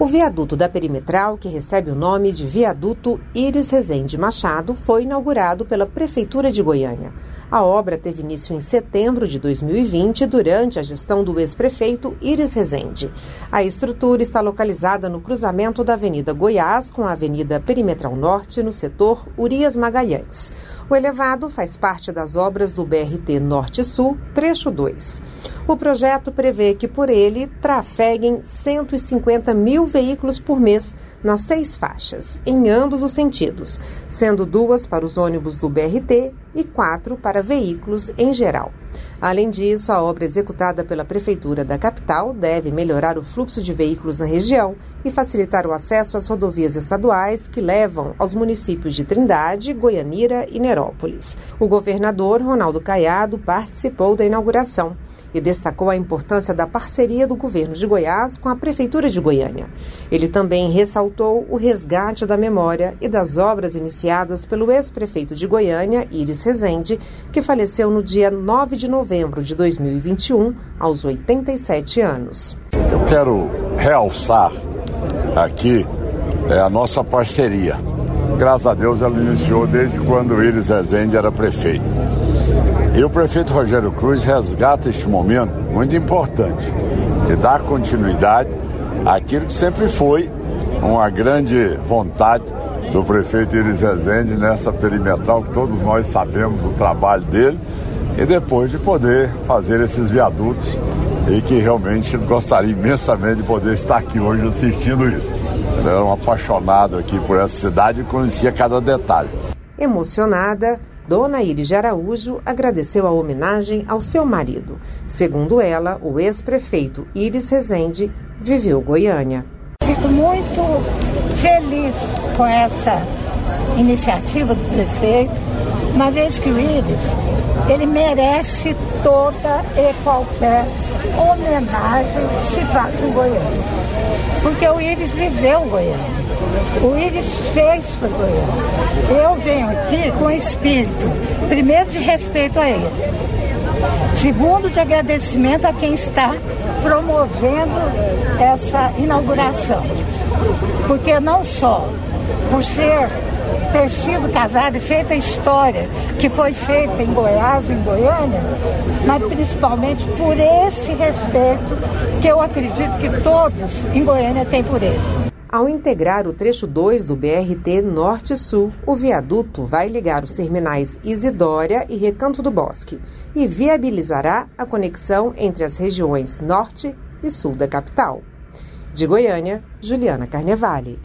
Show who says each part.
Speaker 1: O viaduto da Perimetral, que recebe o nome de Viaduto Iris Rezende Machado, foi inaugurado pela Prefeitura de Goiânia. A obra teve início em setembro de 2020, durante a gestão do ex-prefeito Iris Rezende. A estrutura está localizada no cruzamento da Avenida Goiás com a Avenida Perimetral Norte, no setor Urias Magalhães. O elevado faz parte das obras do BRT Norte-Sul, trecho 2. O projeto prevê que por ele trafeguem 150 mil veículos por mês nas 6 faixas, em ambos os sentidos, sendo 2 para os ônibus do BRT e 4 para veículos em geral. Além disso, a obra executada pela Prefeitura da capital deve melhorar o fluxo de veículos na região e facilitar o acesso às rodovias estaduais que levam aos municípios de Trindade, Goianira e Nerópolis. O governador Ronaldo Caiado participou da inauguração e destacou a importância da parceria do governo de Goiás com a Prefeitura de Goiânia. Ele também ressaltou o resgate da memória e das obras iniciadas pelo ex-prefeito de Goiânia, Iris Rezende, que faleceu no dia 9 de novembro de 2021, aos 87 anos.
Speaker 2: Eu quero realçar aqui a nossa parceria. Graças a Deus ela iniciou desde quando o Iris Rezende era prefeito. E o prefeito Rogério Cruz resgata este momento muito importante, de dar continuidade àquilo que sempre foi uma grande vontade do prefeito Iris Rezende nessa perimetral, que todos nós sabemos do trabalho dele, e depois de poder fazer esses viadutos, e que realmente gostaria imensamente de poder estar aqui hoje assistindo isso. Eu era um apaixonado aqui por essa cidade e conhecia cada detalhe.
Speaker 1: Emocionada, Dona Iris de Araújo agradeceu a homenagem ao seu marido. Segundo ela, o ex-prefeito Iris Rezende viveu Goiânia.
Speaker 3: Fico muito feliz com essa iniciativa do prefeito, uma vez que o Iris, ele merece toda e qualquer homenagem que se faça em Goiânia. Porque o Iris viveu Goiânia. O Iris fez por Goiânia. Eu venho aqui com espírito, primeiro, de respeito a ele. Segundo, de agradecimento a quem está promovendo essa inauguração. Porque não só por ter sido casado e feita a história que foi feita em Goiás, em Goiânia, mas principalmente por esse respeito que eu acredito que todos em Goiânia têm por ele.
Speaker 1: Ao integrar o trecho 2 do BRT Norte-Sul, o viaduto vai ligar os terminais Isidória e Recanto do Bosque e viabilizará a conexão entre as regiões Norte e Sul da capital. De Goiânia, Juliana Carnevale.